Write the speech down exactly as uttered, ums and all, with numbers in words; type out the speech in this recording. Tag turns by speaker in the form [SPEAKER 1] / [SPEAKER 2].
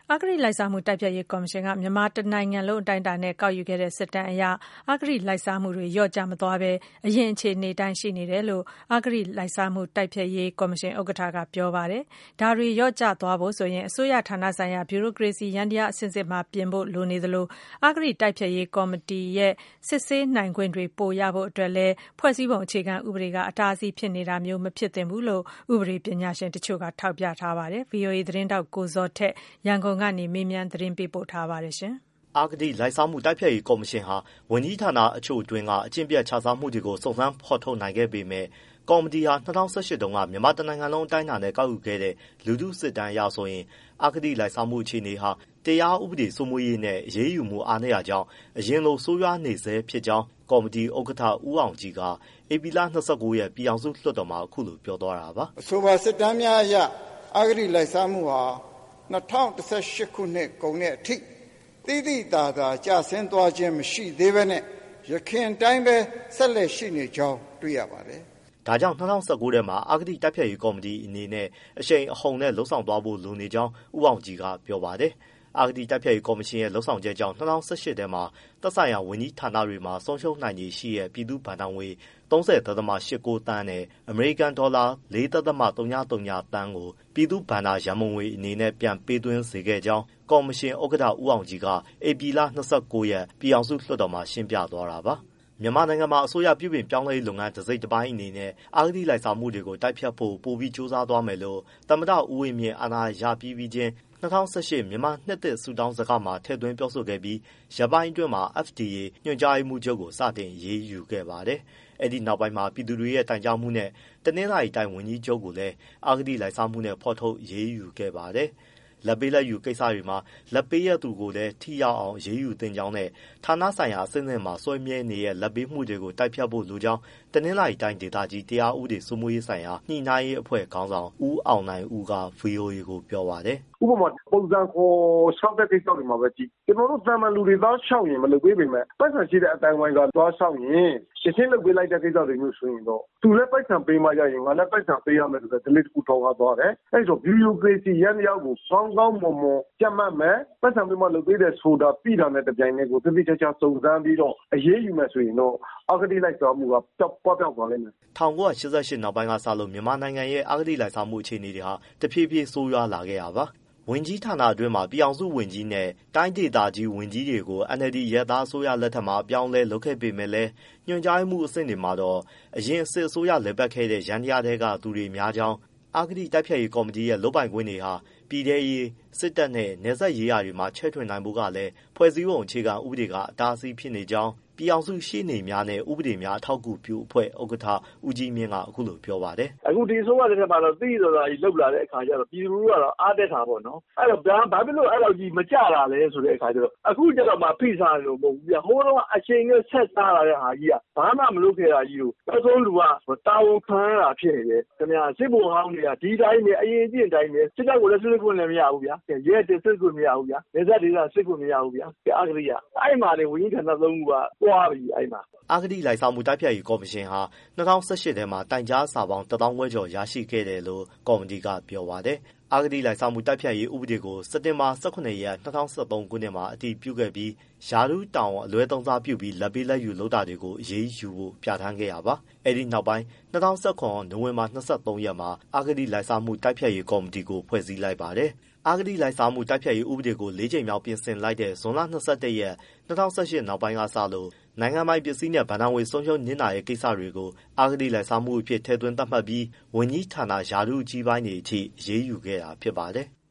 [SPEAKER 1] အဂတိလိုက်စားမှုတိုက်ဖျက်ရေးကော်မရှင်ကမြန်မာတနိုင်ငံလုံးအတိုင်းအတာနဲ့ကောက်ယူခဲ့တဲ့စစ်တမ်းအရအဂတိလိုက်စားမှုတွေလျော့ကျမသွားဘဲအရင်အခြေအနေတိုင်းရှိနေတယ်လို့အဂတိလိုက်စားမှုတိုက်ဖျက်ရေးကော်မရှင်ဥက္ကဋ္ဌကပြောပါတယ်။ဒါတွေလျော့ကျသွားဖို့ဆိုရင်အစိုးရဌာနဆိုင်ရာဗျူရိုကရေစီယန္တရားအဆင့်ဆင့်မှာပြင်ဖို့လိုနေသလိုအဂတိတိုက်ဖျက်ရေးကော်မတီရဲ့စစ်ဆေးနိုင်ခွင့်တွေပိုရဖို့အတွက်လည်းဖွဲ့စည်းပုံအခြေခံဥပဒေကအတားအဆီးဖြစ်နေတာမျိုးမဖြစ်သင့်ဘူးလို့ဥပဒေပညာရှင်တချို့ကထောက်ပြထားပါတယ်။ ဗွီအိုအေသတင်းတောက်ကိုဇော်ထက်ရန်ကုန်ကနေမေးမြန်းသတင်းပေးပို့ထားပါတယ်ရှင်
[SPEAKER 2] ။အဂတိလိုက်စားမှုတိုက်ဖျက်ရေးကော်မရှင်ဟာဝန်ကြီးဌာနအချို့အတွင်းကအကျင့်ပြတ်ခြစားမှုတွေကိုစုံစမ်းဖော်ထုတ်နိုင်ခဲ့ပေမဲ့ကော်မတီဟာ၂၀၁၈တုန်းကမြန်မာတနိုင်ငံလုံးအတိုင်းအတာနဲ့ကောက်ယူခဲ့တဲ့လူထုစစ်တမ်းအရဆိုရင်အဂတိလိုက်စားမှုအခြေအနေဟာတရားဥပဒေစိုးမိုးရေးနဲ့အရေးယူမှုအားနည်းတာကြောင့်အရင်လိုဆိုးရွားနေဆဲဖြစ်ကြောင်းကော်မတီဥက္ကဋ္ဌဦးအောင်ကြည်ကဧပြီလ၂၉ရက်ပြည်အောင်စုလွှတ်တော်မှာအခုလိုပြောသွားတာပါ
[SPEAKER 3] ။အဆိုပါစစ်တမ်းများအရအဂတိလိုက်စားမှုဟာ၂၀၁၈ခုနှစ်ကုန်တဲ့အထိတိတိတသာကျဆင်းသွားခြင်းမရှိသေးဘဲနဲ့ရခင်တိုင်းပဲဆက်လက်ရှိနေကြောင်းတွေ့ရပါတယ်
[SPEAKER 2] ။ဒါကြောင့်၂၀၁၉ထဲမှာအဂတိတိုက်ဖျက်ရေးကော်မတီအနေနဲ့အရှိန်အဟုန်နဲ့လှုပ်ဆောင်သွားဖို့လိုနေကြောင်းဦးအောင်ကြည်ကပြောပါတယ်။အဂတိတိုက်ဖျက်ရေးကော်မရှင်ရဲ့လှုပ်ဆောင်ချက်ကြောင့်၂၀၁၈ထဲမှာသက်ဆိုင်ရာဝန်ကြီးဌာနတွေမှာဆုံးရှုံးနိုင်ခြေရှိတဲ့ပြည်သူ့ဘဏ္ဍာငွေ၃၀.၈၉သန်းနဲ့အမေရိကန်ဒေါ်လာ၄.၀၀သန်းကိုပြည်သူ့ဘဏ္ဍာရန်ပုံငွေအနေနဲ့ပြန်ပေးသွင်းစေခဲ့ကြောင်းကော်မရှင်ဥက္ကဋ္ဌဦးအောင်ကြည်ကဧပြီလ၂၉ရက်ပြည်အောင်စုလွှတ်တော်မှာရှင်းပြသွားတာပါ။မြန်မာနိုင်ငံမှာအစိုးရပြုပြင်ပြောင်းလဲရေးလုပ်ငန်းတစ်စိတ်တစ်ပိုင်းအနေနဲ့အဂတိလိုက်စားမှုတွေကိုတိုက်ဖျက်ဖို့ပိုပြီးစူးစမ်းသွားမယ်လို့သမ္မတဦးဝင်းမြင့်အာဏာရပြီးပြီးချင်း၂၀၁၈မြန်မာနှစ်သစ်ဆုတောင်းစကားမှာထည့်သွင်းပြောဆိုခဲ့ပြီးရက်ပိုင်းအတွင်းမှာ F D A ညွှန်ကြားရေးမှူးချုပ်ကိုစတင်အရေးယူခဲ့ပါတယ်။အဲဒီနောက်ပိုင်းမှာပြည်သူတွေရဲ့တိုင်ကြားမှုနဲ့တနင်္လာရီတိုင်းဝန်ကြီးချုပ်ကိုလည်းအဂတိလိုက်စားမှုနဲ့ဖော်ထုတ်အရေးယူခဲ့ပါတယ်။လက်ပေးလက်ယူကိစ္စတွေမှာလက်ပေးရသူကိုလည်းထိရောက်အောင်အရေးယူသင့်ကြောင်းနဲ့ဌာနဆိုင်ရာအဆင့်ဆင့်မှာစွဲမြဲနေတဲ့လက်ပေးမှုတွေကိုတိုက်ဖျက်ဖို့လိုကြောင်းတနင်္လာရီတိုင်းဒေသကြီးတရားဥပဒေစိုးမိုးရေးဆိုင်ရာညှိနှိုင်းရေးအဖွဲ့ခေါင်းဆောင်ဦးအောင်နိုင်ဦးက ဗွီအိုအေကိုပြောပါတယ်
[SPEAKER 4] ။ဥပမာပုံစံခေါ်လျှောက်တဲ့ကိစ္စတွေမှာပဲကြည့်ကျွန်တော်တို့သာမန်လူတွေသားလျှောက်ရင်မလုပ်ပေးပေမဲ့ပိုက်ဆံရှိတဲ့အတိုင်းဝိုင်းကသွားလျှောက်ရင်ရှင်းရှင်းလုပ်ပေးလိုက်တဲ့ကိစ္စတွေမျိုးဆိုရင်တော့သူလည်းပိုက်ဆံပေးမှရရင်ငါလည်းပိုက်ဆံပေးရမယ်ဆိုတဲ့ delay တစ်ခုထောက်ထားသွားတယ်အဲ့တော့ bureaucracy ရန်ရောက်ကိုကောင်းကောင်းမွန်မွန်ကြက်မှတ်မယ်ပိုက်ဆံပေးမှလုပ်ပေးတဲ့ဆိုတာပြည်တာနဲ့တပြိုင်တည်းကိုတိတိကျကျစုံစမ်းပြီးတော့အရေးယူမယ်ဆိုရင်တော့အဂတိလိုက်စားမှုကပျောက်ပျောက်သွားလိမ့်မယ်
[SPEAKER 2] ၁၉၈၈နောက်ပိုင်းကစလို့မြန်မာနိုင်ငံရဲ့အဂတိလိုက်စားမှုအခြေအနေတွေဟာတဖြည်းဖြည်းဆိုးရွားလာခဲ့တာပါဝန်ကြီးဌာနအတွင်းမှာပြည်အောင်စုဝန်ကြီးနဲ့တိုင်းဒေသကြီးဝန်ကြီးတွေကို N L D ရဲသားအစိုးရလက်ထက်မှာအပြောင်းလဲလုပ်ခဲ့ပေမဲ့လည်းညွှန်ကြားမှုအဆင့်တွေမှာတော့အရင်စစ်အစိုးရလက်ပတ်ခဲ့တဲ့ရန်တရားတွေကသူတွေများကြောင်းအဂတိတိုက်ဖျက်ရေးကော်မတီရဲ့လုပ်ပိုင်ခွင့်တွေဟာပြည်ထရေးစစ်တပ်နဲ့နယ်စပ်ရေးရာတွေမှာချဲ့ထွင်နိုင်ဖို့ကလည်းဖွဲ့စည်းပုံအခြေခံဥပဒေကအတားအဆီးဖြစ်နေကြောင်းပြည်အောင်စုရှေ့နေများနဲ့ဥပဒေများအထောက်အကူပြုအဖွဲ့ဥက္ကဋ္ဌဦးကြီးမြင့်ကအခုလိုပြောပါတယ်
[SPEAKER 4] ။အခုဒီအစိုးရလက်ထက်မှာတော့သိရတော့ကြီးလောက်လာတဲ့အခါကျတော့ပြည်သူလူထုကတော့အားတက်တာပေါ့နော်။အဲ့တော့ဘာဘာဖြစ်လို့အဲ့လိုကြီးမကြတာလဲဆိုတဲ့အခါကျတော့အခုကျတော့မှဖိစားလို့မဟုတ်ဘူးပြ။ဟိုတော့အချိန်နဲ့ဆက်စားလာတဲ့ဟာကြီးကဘာမှမလုပ်ခဲ့တာကြီးကိုအဆုံးလူကတာဝန်ခံရတာဖြစ်နေတယ်။ခင်ဗျာစစ်ဘုံဟောင်းတွေကဒီတိုင်းနဲ့အရင်အချင်းတိုင်းနဲ့စစ်တပ်ကိုလည်းစစ်ခွင့်လည်းမရဘူးဗျာ။ရဲတက်စစ်ခွင့်မရဘူးဗျာ။နယ်စပ်ဒေသစစ်ခွင့်မရဘူးဗျာ။အဂတိကအဲ့မှာလေဝန်ကြီးဌာနသုံးခုကပွားပြီအဲ့မှာ
[SPEAKER 2] အဂတိလိုက်စားမှုတိုက်ဖျက်ရေးကော်မရှင်ဟာ၂၀၁၈ထဲမှာတိုင်ကြားစာပေါင်းတစ်သောင်းခွဲကျော်ရရှိခဲ့တယ်လို့ကော်မတီကပြောပါတယ်။အဂတိလိုက်စားမှုတိုက်ဖျက်ရေးဥပဒေကိုစက်တင်ဘာ၁၇ရက်၂၀၁၃ခုနှစ်မှာအတည်ပြုခဲ့ပြီးယာရုတောင်အလွဲသုံးစားပြုပြီးလက်ပေးလက်ယူလုပ်တာတွေကိုအရေးယူဖို့ပြဋ္ဌာန်းခဲ့ရပါ။အဲဒီနောက်ပိုင်း၂၀၁၇နိုဝင်ဘာ၂၃ရက်မှာအဂတိလိုက်စားမှုတိုက်ဖျက်ရေးကော်မတီကိုဖွဲ့စည်းလိုက်ပါတယ်။အဂတိလိုက်စားမှုတိုက်ဖျက်ရေးဥပဒေကိုလေးချိန်မြောက်ပြင်ဆင်လိုက်တဲ့ဇွန်လ၂၁ရက်၂၀၁၈နောက်ပိုင်းကစလို့နိုင်ငံပိုင်ပစ္စည်းနဲ့ဗဏ္ဍာငွေဆုံးရှုံးနစ်နာရဲ့ကိစ္စတွေကိုအဂတိလိုက်စားမှုအဖြစ်ထည့်သွင်းသတ်မှတ်ပြီးဝန်ကြီးဌာနယာရုကြီးပိုင်းတွေအထိအရေးယူခဲ့တာဖြစ်ပါတယ်။